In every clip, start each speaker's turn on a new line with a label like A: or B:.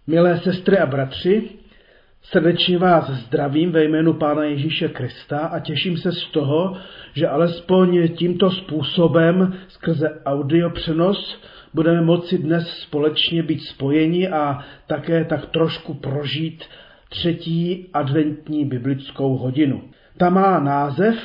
A: Milé sestry a bratři, srdečně vás zdravím ve jménu Pána Ježíše Krista a těším se z toho, že alespoň tímto způsobem skrze audiopřenos budeme moci dnes společně být spojeni a také tak trošku prožít třetí adventní biblickou hodinu. Ta má název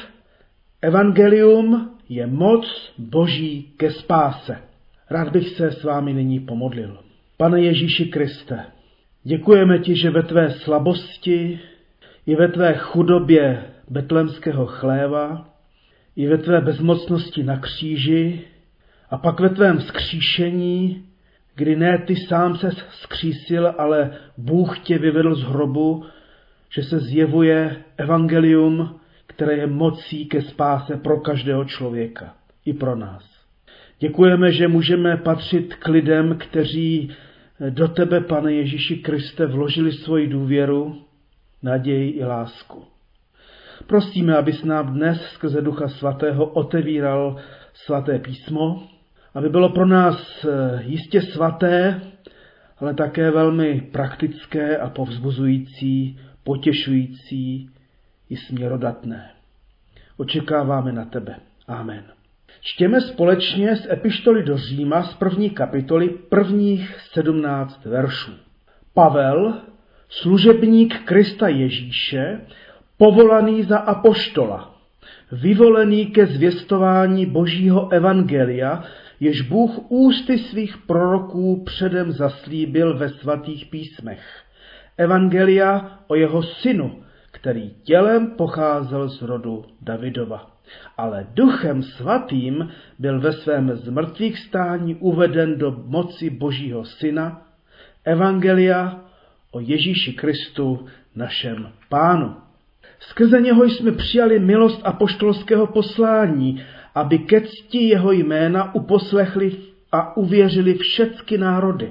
A: Evangelium je moc Boží ke spáse. Rád bych se s vámi nyní pomodlil. Pane Ježíši Kriste, děkujeme ti, že ve tvé slabosti i ve tvé chudobě betlémského chléva i ve tvé bezmocnosti na kříži a pak ve tvém vzkříšení, kdy ne ty sám se vzkřísil, ale Bůh tě vyvedl z hrobu, že se zjevuje evangelium, které je mocí ke spáse pro každého člověka, i pro nás. Děkujeme, že můžeme patřit k lidem, kteří do tebe, Pane Ježíši Kriste, vložili svoji důvěru, naději i lásku. Prosíme, abys nám dnes skrze Ducha Svatého otevíral svaté písmo, aby bylo pro nás jistě svaté, ale také velmi praktické a povzbuzující, potěšující i směrodatné. Očekáváme na tebe. Amen. Čtěme společně z epištoly do Říma z 1. kapitoly prvních 17 veršů. Pavel, služebník Krista Ježíše, povolaný za apoštola, vyvolený ke zvěstování Božího evangelia, jež Bůh ústy svých proroků předem zaslíbil ve svatých písmech. Evangelia o jeho synu, který tělem pocházel z rodu Davidova, ale Duchem Svatým byl ve svém zmrtvýchvstání uveden do moci Božího Syna, evangelia o Ježíši Kristu, našem Pánu. Skrze něho jsme přijali milost apoštolského poslání, aby ke cti jeho jména uposlechli a uvěřili všechny národy.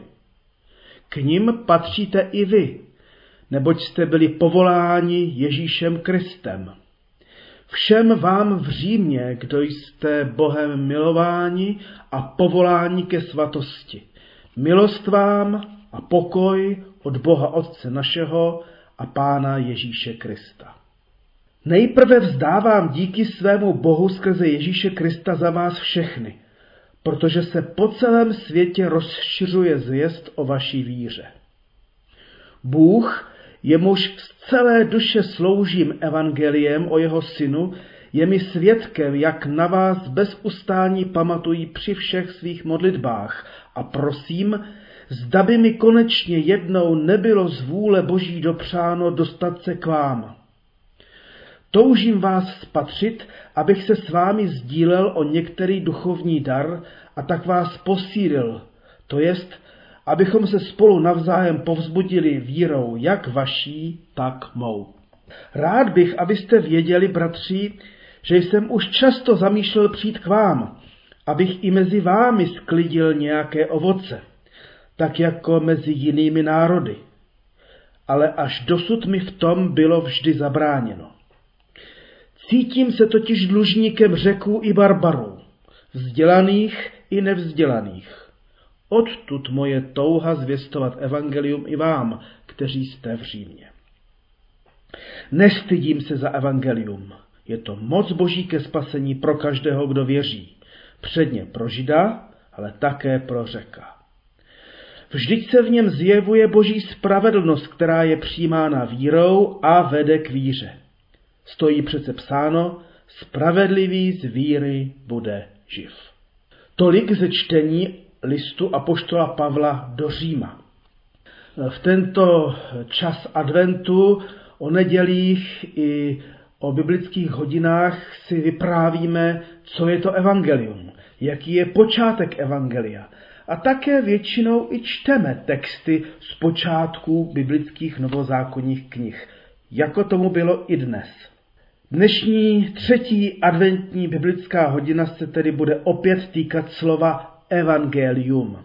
A: K nim patříte i vy, neboť jste byli povoláni Ježíšem Kristem. Všem vám v Římě, kdo jste Bohem milováni a povoláni ke svatosti. Milost vám a pokoj od Boha Otce našeho a Pána Ježíše Krista. Nejprve vzdávám díky svému Bohu skrze Ježíše Krista za vás všechny, protože se po celém světě rozšiřuje zvěst o vaší víře. Bůh, jemuž z celé duše sloužím evangeliem o jeho synu, je mi svědkem, jak na vás bez ustání pamatují při všech svých modlitbách a prosím, zda by mi konečně jednou nebylo z vůle Boží dopřáno dostat se k vám. Toužím vás spatřit, abych se s vámi sdílel o některý duchovní dar a tak vás posílil, to jest, abychom se spolu navzájem povzbudili vírou jak vaší, tak mou. Rád bych, abyste věděli, bratři, že jsem už často zamýšlel přijít k vám, abych i mezi vámi sklidil nějaké ovoce, tak jako mezi jinými národy. Ale až dosud mi v tom bylo vždy zabráněno. Cítím se totiž dlužníkem Řeků i barbarů, vzdělaných i nevzdělaných. Odtud moje touha zvěstovat evangelium i vám, kteří jste v Římě. Nestydím se za evangelium. Je to moc Boží ke spasení pro každého, kdo věří. Předně pro Žida, ale také pro Řeka. Vždyť se v něm zjevuje Boží spravedlnost, která je přijímána vírou a vede k víře. Stojí přece psáno, spravedlivý z víry bude živ. Tolik ze čtení listu apoštola Pavla do Říma. V tento čas adventu, o nedělích i o biblických hodinách si vyprávíme, co je to evangelium, jaký je počátek evangelia. A také většinou i čteme texty z počátků biblických novozákonních knih, jako tomu bylo i dnes. Dnešní třetí adventní biblická hodina se tedy bude opět týkat slova evangelium.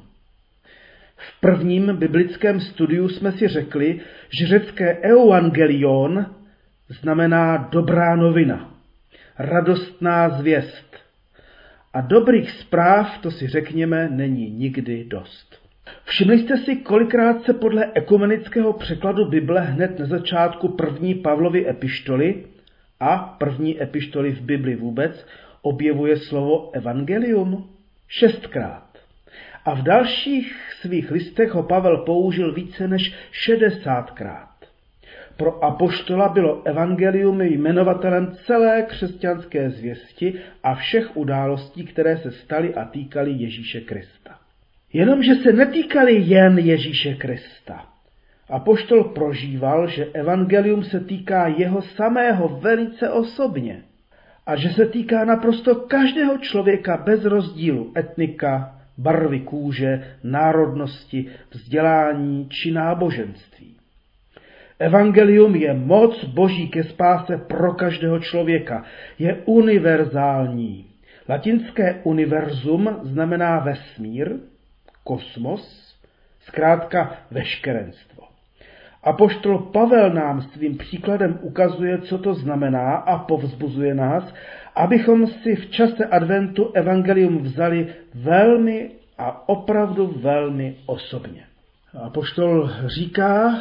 A: V prvním biblickém studiu jsme si řekli, že řecké euangelion znamená dobrá novina, radostná zvěst. A dobrých zpráv, to si řekněme, není nikdy dost. Všimli jste si, kolikrát se podle ekumenického překladu Bible hned na začátku první Pavlovy epištoly a první epištoly v Bibli vůbec objevuje slovo evangelium? 6krát. A v dalších svých listech ho Pavel použil více než 60krát. Pro apoštola bylo evangelium jmenovatelem celé křesťanské zvěsti a všech událostí, které se staly a týkaly Ježíše Krista. Jenomže se netýkaly jen Ježíše Krista. Apoštol prožíval, že evangelium se týká jeho samého velice osobně a že se týká naprosto každého člověka bez rozdílu etnika, barvy kůže, národnosti, vzdělání či náboženství. Evangelium je moc Boží ke spáse pro každého člověka. Je univerzální. Latinské univerzum znamená vesmír, kosmos, zkrátka veškerenstvo. Apoštol Pavel nám svým příkladem ukazuje, co to znamená a povzbuzuje nás, abychom si v čase adventu evangelium vzali velmi a opravdu velmi osobně. Apoštol říká,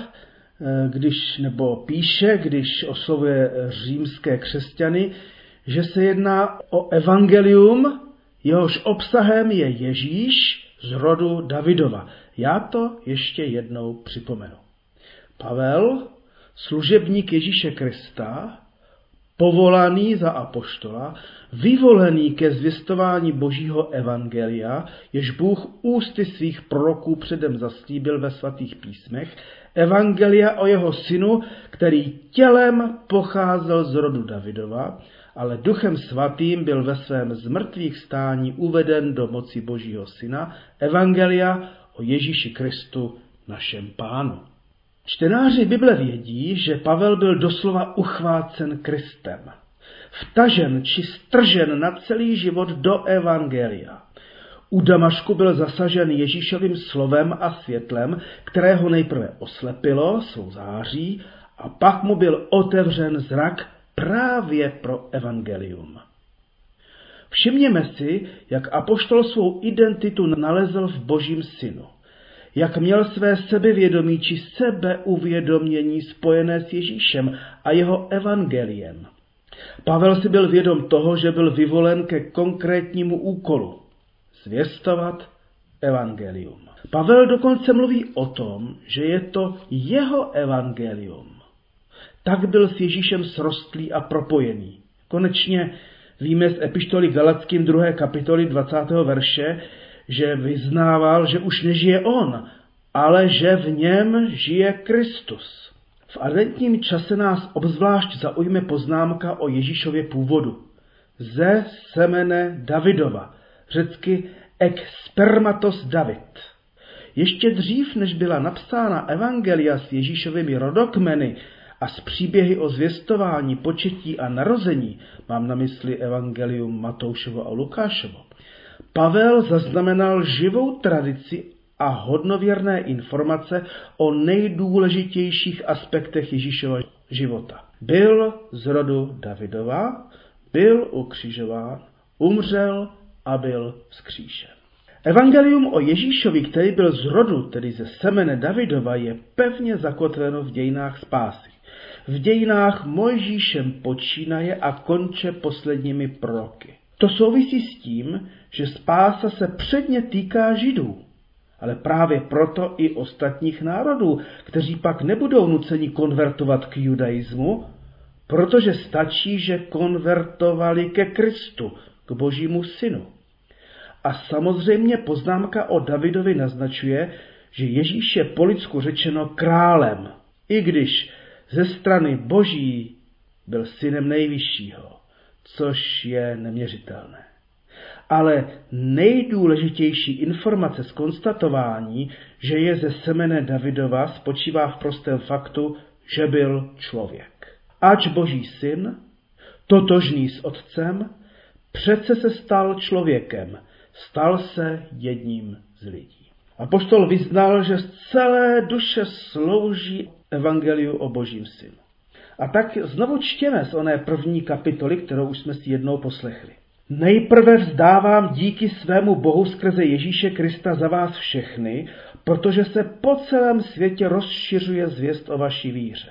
A: píše, když oslovuje římské křesťany, že se jedná o evangelium, jehož obsahem je Ježíš z rodu Davidova. Já to ještě jednou připomenu. Pavel, služebník Ježíše Krista, povolaný za apoštola, vyvolený ke zvěstování Božího evangelia, jež Bůh ústy svých proroků předem zaslíbil ve svatých písmech, evangelia o jeho synu, který tělem pocházel z rodu Davidova, ale Duchem svatým byl ve svém zmrtvých stání uveden do moci Božího syna, evangelia o Ježíši Kristu, našem Pánu. Čtenáři Bible vědí, že Pavel byl doslova uchvácen Kristem, vtažen či stržen na celý život do evangelia. U Damašku byl zasažen Ježíšovým slovem a světlem, které ho nejprve oslepilo svou září a pak mu byl otevřen zrak právě pro evangelium. Všimněme si, jak apoštol svou identitu nalezl v Božím synu. Jak měl své sebevědomí či sebeuvědomění spojené s Ježíšem a jeho evangeliem. Pavel si byl vědom toho, že byl vyvolen ke konkrétnímu úkolu – zvěstovat evangelium. Pavel dokonce mluví o tom, že je to jeho evangelium. Tak byl s Ježíšem srostlý a propojený. Konečně víme z epištoly Galatským 2. kapitoly 20. verše, že vyznával, že už nežije on, ale že v něm žije Kristus. V adventním čase nás obzvlášť zaujme poznámka o Ježíšově původu. Ze semene Davidova, řecky ek spermatos David. Ještě dřív, než byla napsána evangelia s Ježíšovými rodokmeny a s příběhy o zvěstování, početí a narození, mám na mysli evangelium Matoušovo a Lukášovo, Pavel zaznamenal živou tradici a hodnověrné informace o nejdůležitějších aspektech Ježíšova života. Byl z rodu Davidova, byl ukřižován, umřel a byl vzkříšen. Evangelium o Ježíšovi, který byl z rodu, tedy ze semene Davidova, je pevně zakotveno v dějinách spásy. V dějinách Mojžíšem počínaje a konče posledními proroky. To souvisí s tím, že spása se předně týká Židů, ale právě proto i ostatních národů, kteří pak nebudou nuceni konvertovat k judaismu, protože stačí, že konvertovali ke Kristu, k Božímu synu. A samozřejmě poznámka o Davidovi naznačuje, že Ježíš je po lidsku řečeno králem, i když ze strany Boží byl synem nejvyššího, což je neměřitelné. Ale nejdůležitější informace z konstatování, že je ze semene Davidova, spočívá v prostém faktu, že byl člověk. Ač Boží syn, totožný s otcem, přece se stal člověkem, stal se jedním z lidí. Apoštol vyznal, že z celé duše slouží evangeliu o Božím synu. A tak znovu čtěme z oné první kapitoly, kterou už jsme si jednou poslechli. Nejprve vzdávám díky svému Bohu skrze Ježíše Krista za vás všechny, protože se po celém světě rozšiřuje zvěst o vaší víře.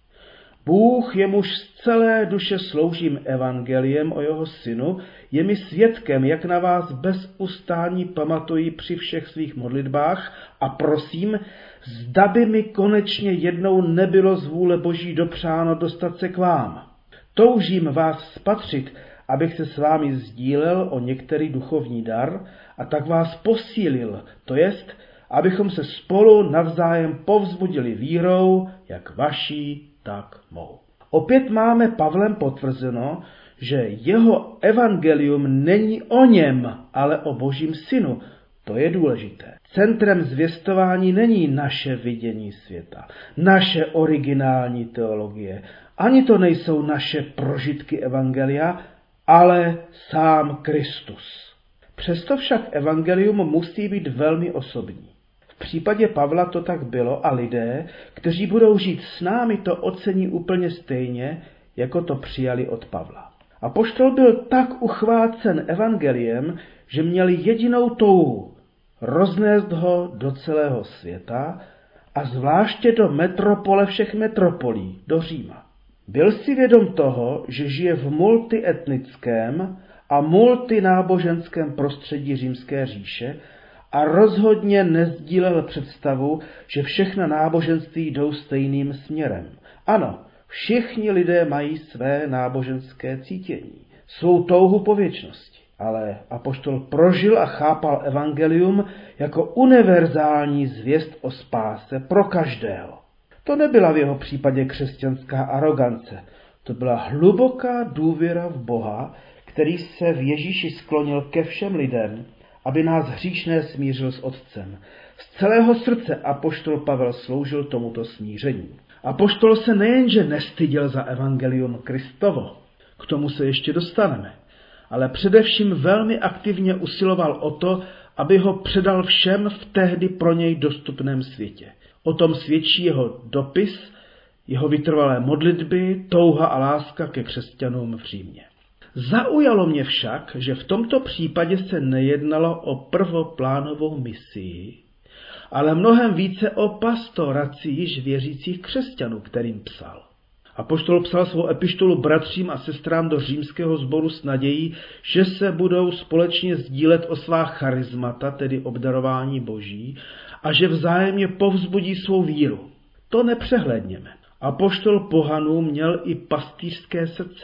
A: Bůh, jemuž z celé duše sloužím evangeliem o jeho synu, je mi svědkem, jak na vás bez ustání pamatuji při všech svých modlitbách a prosím, zda by mi konečně jednou nebylo z vůle Boží dopřáno dostat se k vám. Toužím vás spatřit, abych se s vámi sdílel o některý duchovní dar a tak vás posílil, to jest, abychom se spolu navzájem povzbudili vírou, jak vaší, tak mou. Opět máme Pavlem potvrzeno, že jeho evangelium není o něm, ale o Božím synu. To je důležité. Centrem zvěstování není naše vidění světa, naše originální teologie, ani to nejsou naše prožitky evangelia, ale sám Kristus. Přesto však evangelium musí být velmi osobní. V případě Pavla to tak bylo a lidé, kteří budou žít s námi, to ocení úplně stejně, jako to přijali od Pavla. Apoštol byl tak uchvácen evangeliem, že měl jedinou touhu roznést ho do celého světa a zvláště do metropole všech metropolí, do Říma. Byl si vědom toho, že žije v multietnickém a multináboženském prostředí Římské říše a rozhodně nesdílel představu, že všechna náboženství jdou stejným směrem. Ano, všichni lidé mají své náboženské cítění, svou touhu po věčnosti, ale apoštol prožil a chápal evangelium jako univerzální zvěst o spáse pro každého. To nebyla v jeho případě křesťanská arogance, to byla hluboká důvěra v Boha, který se v Ježíši sklonil ke všem lidem, aby nás hříšné smířil s Otcem. Z celého srdce apoštol Pavel sloužil tomuto smíření. Apoštol se nejenže nestyděl za evangelium Kristovo, k tomu se ještě dostaneme, ale především velmi aktivně usiloval o to, aby ho předal všem v tehdy pro něj dostupném světě. O tom svědčí jeho dopis, jeho vytrvalé modlitby, touha a láska ke křesťanům v Římě. Zaujalo mě však, že v tomto případě se nejednalo o prvoplánovou misii, ale mnohem více o pastoraci již věřících křesťanů, kterým psal. Apoštol psal svou epištolu bratřím a sestrám do římského sboru s nadějí, že se budou společně sdílet o svá charismata, tedy obdarování Boží, a že vzájemně povzbudí svou víru. To nepřehlédněme. Apoštol pohanů měl i pastýřské srdce.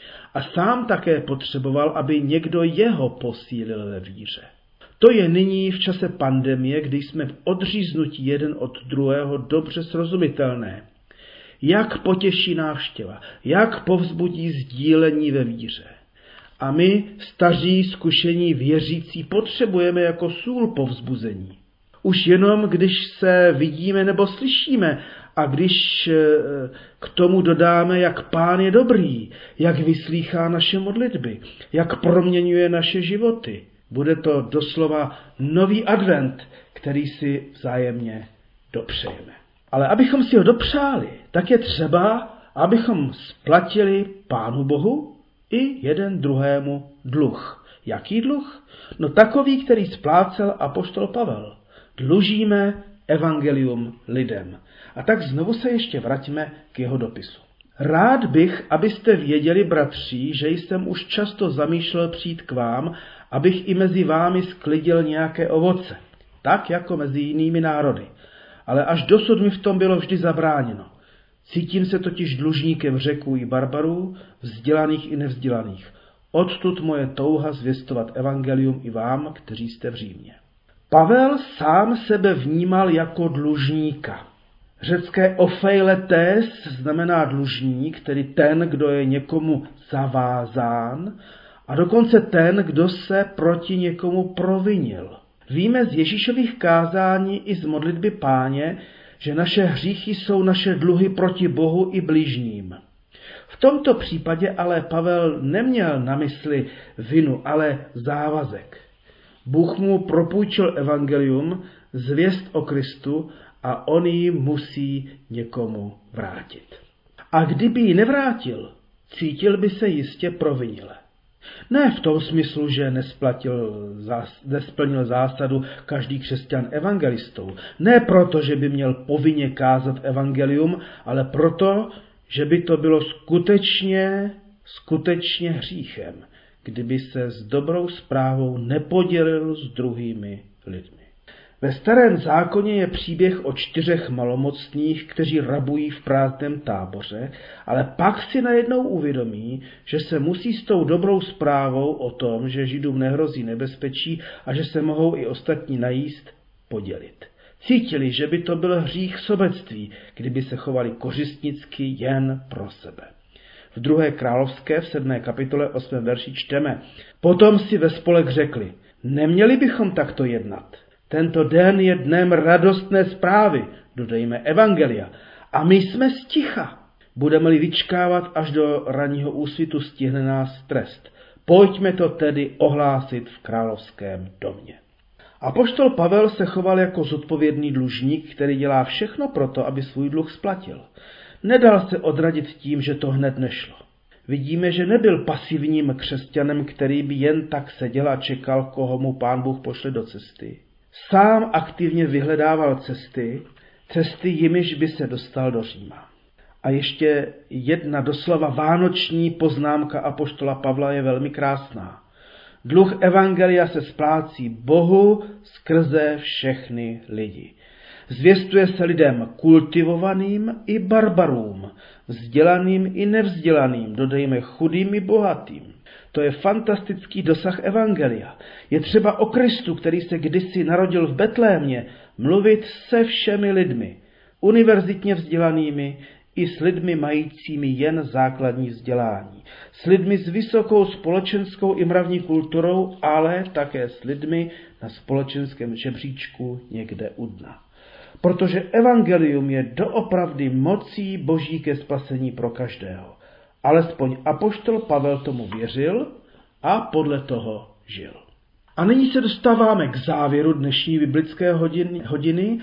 A: A sám také potřeboval, aby někdo jeho posílil ve víře. To je nyní v čase pandemie, kdy jsme v odříznutí jeden od druhého dobře srozumitelné. Jak potěší návštěva, jak povzbudí sdílení ve víře. A my, staří, zkušení věřící, potřebujeme jako sůl povzbuzení. Už jenom, když se vidíme nebo slyšíme a když k tomu dodáme, jak Pán je dobrý, jak vyslýchá naše modlitby, jak proměňuje naše životy. Bude to doslova nový advent, který si vzájemně dopřejeme. Ale abychom si ho dopřáli, tak je třeba, abychom splatili Pánu Bohu i jeden druhému dluh. Jaký dluh? No takový, který splácel apoštol Pavel. Dlužíme evangelium lidem. A tak znovu se ještě vraťme k jeho dopisu. Rád bych, abyste věděli, bratři, že jsem už často zamýšlel přijít k vám, abych i mezi vámi sklidil nějaké ovoce, tak jako mezi jinými národy. Ale až dosud mi v tom bylo vždy zabráněno. Cítím se totiž dlužníkem Řeků i barbarů, vzdělaných i nevzdělaných. Odtud moje touha zvěstovat evangelium i vám, kteří jste v Římě. Pavel sám sebe vnímal jako dlužníka. Řecké ofeiletes znamená dlužník, tedy ten, kdo je někomu zavázán, a dokonce ten, kdo se proti někomu provinil. Víme z Ježíšových kázání i z modlitby Páně, že naše hříchy jsou naše dluhy proti Bohu i bližním. V tomto případě ale Pavel neměl na mysli vinu, ale závazek. Bůh mu propůjčil evangelium, zvěst o Kristu a on ji musí někomu vrátit. A kdyby ji nevrátil, cítil by se jistě provinile. Ne v tom smyslu, že nesplnil zásadu každý křesťan evangelistou. Ne proto, že by měl povinně kázat evangelium, ale proto, že by to bylo skutečně hříchem, kdyby se s dobrou zprávou nepodělil s druhými lidmi. Ve Starém zákoně je příběh o 4 malomocných, kteří rabují v prázdném táboře, ale pak si najednou uvědomí, že se musí s tou dobrou zprávou o tom, že Židům nehrozí nebezpečí a že se mohou i ostatní najíst, podělit. Cítili, že by to byl hřích sobectví, kdyby se chovali kořistnicky jen pro sebe. V 2. královské v 7. kapitole 8. verši čteme: Potom si ve spolek řekli, neměli bychom takto jednat. Tento den je dnem radostné zprávy, dodejme evangelia, a my jsme sticha. Budeme-li vyčkávat až do ranního úsvitu, stihne nás trest. Pojďme to tedy ohlásit v královském domě. Apoštol Pavel se choval jako zodpovědný dlužník, který dělá všechno proto, aby svůj dluh splatil. Nedal se odradit tím, že to hned nešlo. Vidíme, že nebyl pasivním křesťanem, který by jen tak seděl a čekal, koho mu Pán Bůh pošle do cesty. Sám aktivně vyhledával cesty, jimiž by se dostal do Říma. A ještě jedna doslova vánoční poznámka apoštola Pavla je velmi krásná. Dluh evangelia se splácí Bohu skrze všechny lidi. Zvěstuje se lidem kultivovaným i barbarům, vzdělaným i nevzdělaným, dodejme chudým i bohatým. To je fantastický dosah evangelia. Je třeba o Kristu, který se kdysi narodil v Betlémě, mluvit se všemi lidmi, univerzitně vzdělanými i s lidmi majícími jen základní vzdělání, s lidmi s vysokou společenskou i mravní kulturou, ale také s lidmi na společenském žebříčku někde u dna. Protože evangelium je doopravdy mocí Boží ke spasení pro každého. Alespoň apoštol Pavel tomu věřil a podle toho žil. A nyní se dostáváme k závěru dnešní biblické hodiny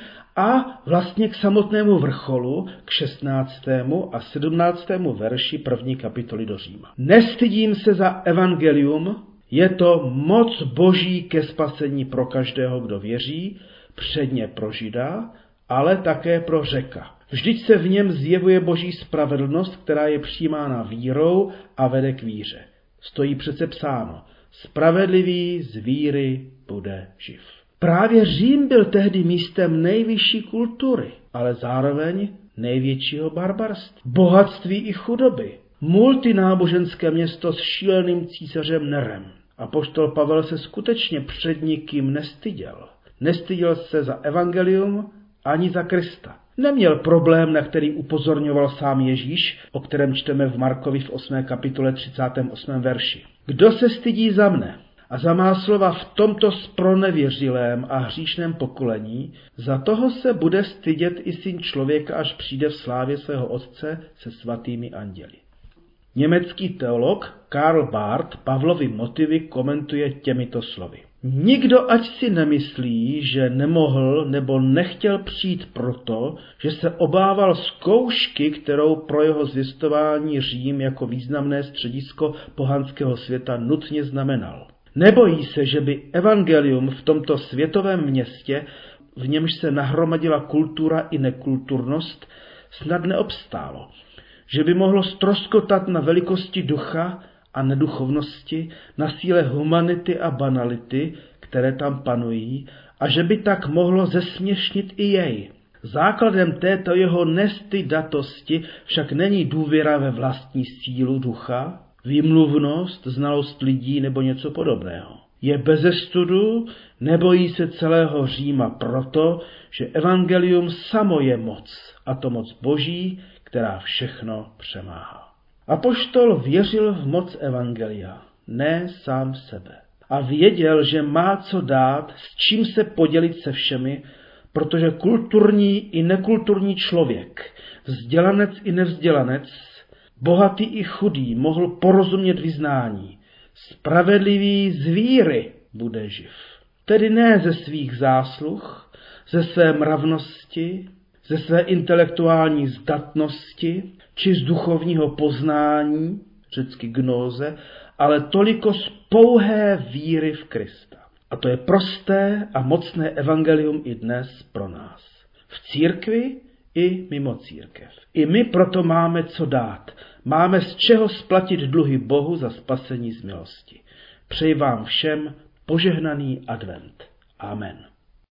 A: a vlastně k samotnému vrcholu, k 16. a 17. verši 1. kapitoly do Říma. Nestydím se za evangelium, je to moc Boží ke spasení pro každého, kdo věří, předně pro Žida, ale také pro Řeka. Vždyť se v něm zjevuje Boží spravedlnost, která je přijímána vírou a vede k víře. Stojí přece psáno, spravedlivý z víry bude živ. Právě Řím byl tehdy místem nejvyšší kultury, ale zároveň největšího barbarství, bohatství i chudoby. Multináboženské město s šíleným císařem Nerem. Apoštol Pavel se skutečně před nikým nestyděl. Nestyděl se za evangelium ani za Krista. Neměl problém, na který upozorňoval sám Ježíš, o kterém čteme v Markovi v 8. kapitole 38. verši. Kdo se stydí za mne a za má slova v tomto spronevěřilém a hříšném pokolení, za toho se bude stydět i Syn člověka, až přijde v slávě svého Otce se svatými anděli. Německý teolog Karl Barth Pavlovy motivy komentuje těmito slovy. Nikdo ať si nemyslí, že nemohl nebo nechtěl přijít proto, že se obával zkoušky, kterou pro jeho zvěstování Řím jako významné středisko pohanského světa nutně znamenal. Nebojí se, že by evangelium v tomto světovém městě, v němž se nahromadila kultura i nekulturnost, snad neobstálo. Že by mohlo ztroskotat na velikosti ducha a neduchovnosti, na síle humanity a banality, které tam panují, a že by tak mohlo zesměšnit i jej. Základem této jeho nestydatosti však není důvěra ve vlastní sílu ducha, výmluvnost, znalost lidí nebo něco podobného. Je bezestudu, nebojí se celého Říma proto, že evangelium samo je moc, a to moc Boží, která všechno přemáhá. Apoštol věřil v moc evangelia, ne sám sebe. A věděl, že má co dát, s čím se podělit se všemi, protože kulturní i nekulturní člověk, vzdělanec i nevzdělanec, bohatý i chudý mohl porozumět vyznání. Spravedlivý z víry bude živ. Tedy ne ze svých zásluh, ze své mravnosti, ze své intelektuální zdatnosti či z duchovního poznání, řecky gnóze, ale toliko z pouhé víry v Krista. A to je prosté a mocné evangelium i dnes pro nás. V církvi i mimo církev. I my proto máme co dát. Máme z čeho splatit dluhy Bohu za spasení z milosti. Přeji vám všem požehnaný advent. Amen.